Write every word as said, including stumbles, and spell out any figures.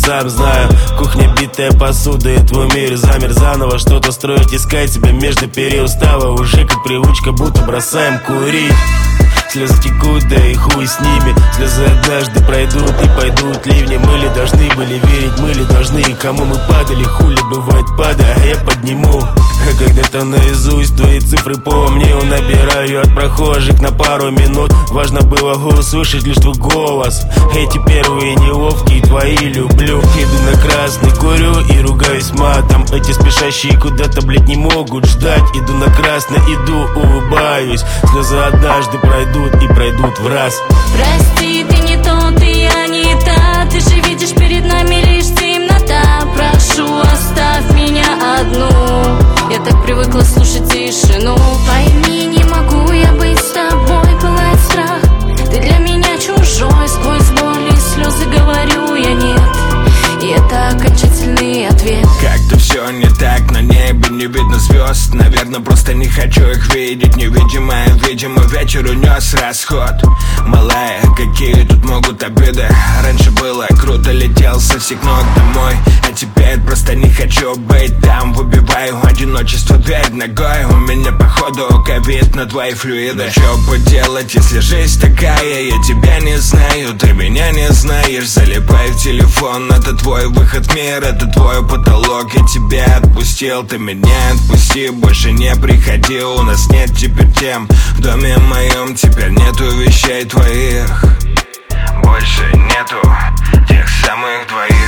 сам знаю. Кухня битая посуда, и твой мир замер заново. Что-то строить, искать себя между переустава. Уже как привычка, будто бросаем курить. Слезы текут, да и хуй с ними. Слезы однажды пройдут и пойдут ливни. Мы ли должны были верить, мы ли должны? Кому мы падали, хули бывает падая, а я подниму. А когда-то наизусть твои цифры помню. Набираю от прохожих на пару минут. Важно было услышать лишь твой голос. Эти первые неловкие твои люблю. Иду на красный, курю и ругаюсь матом. Эти спешащие куда-то, блядь, не могут ждать. Иду на красный, иду, улыбаюсь. Слезы однажды пройдут и пройдут в раз. Прости, ты не тот, и я не та. Ты же видишь, перед нами лишь темнота. Прошу, оставь меня одну. Я так привыкла слушать тишину. Пойми, не могу я быть с тобой, пылает страх. Ты для меня чужой, сквозь боль и слезы говорю я нет. И это окончательный ответ. Как-то все не так, на небе не видно звезд. Наверное, просто не хочу их видеть. Невидимая, видимо, вечер унес расход. Малая, какие тут могут обиды? Раньше было круто, летел со всех ног домой. А теперь просто не хочу быть там. Выбиваю одиночество дверь ногой. У меня походу ковид на твои флюиды. Но что поделать, если жизнь такая? Я тебя не знаю, ты меня не знаешь. Залипай в телефон, это твой выход в мир, это твой потолок. Я тебя отпустил, ты меня отпусти. Больше не приходи, у нас нет теперь тем. В доме моем теперь нету вещей твоих. Больше нету тех самых двоих.